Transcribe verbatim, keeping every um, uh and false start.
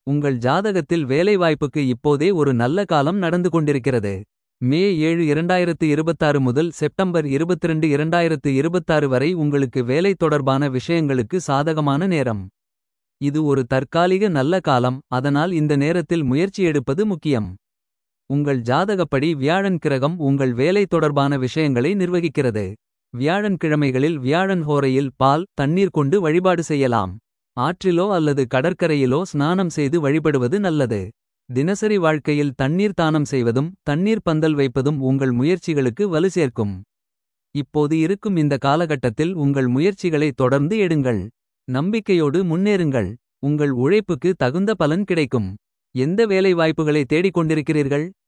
உங்கள் ஜாதகத்தில் வேலைவாய்ப்புக்கு இப்போதே ஒரு நல்ல காலம் நடந்து கொண்டிருக்கிறது. மே ஏழு இரண்டாயிரத்து இருபத்தாறு முதல் செப்டம்பர் இருபத்திரண்டு இரண்டாயிரத்து இருபத்தாறு வரை உங்களுக்கு வேலை தொடர்பான விஷயங்களுக்கு சாதகமான நேரம். இது ஒரு தற்காலிக நல்ல காலம், அதனால் இந்த நேரத்தில் முயற்சி எடுப்பது முக்கியம். உங்கள் ஜாதகப்படி வியாழன் கிரகம் உங்கள் வேலை தொடர்பான விஷயங்களை நிர்வகிக்கிறது. வியாழன் கிழமைகளில் வியாழன் ஹோரையில் பால் தண்ணீர் கொண்டு வழிபாடு செய்யலாம். ஆற்றிலோ அல்லது கடற்கரையிலோ ஸ்நானம் செய்து வழிபடுவது நல்லது. தினசரி வாழ்க்கையில் தண்ணீர் தானம் செய்வதும் தண்ணீர் பந்தல் வைப்பதும் உங்கள் முயற்சிகளுக்கு வலு சேர்க்கும். இப்போது இருக்கும் இந்த காலகட்டத்தில் உங்கள் முயற்சிகளை தொடர்ந்து எடுங்கள். நம்பிக்கையோடு முன்னேறுங்கள். உங்கள் உழைப்புக்கு தகுந்த பலன் கிடைக்கும். எந்த வேலை வாய்ப்புகளை தேடிக் கொண்டிருக்கிறீர்கள்?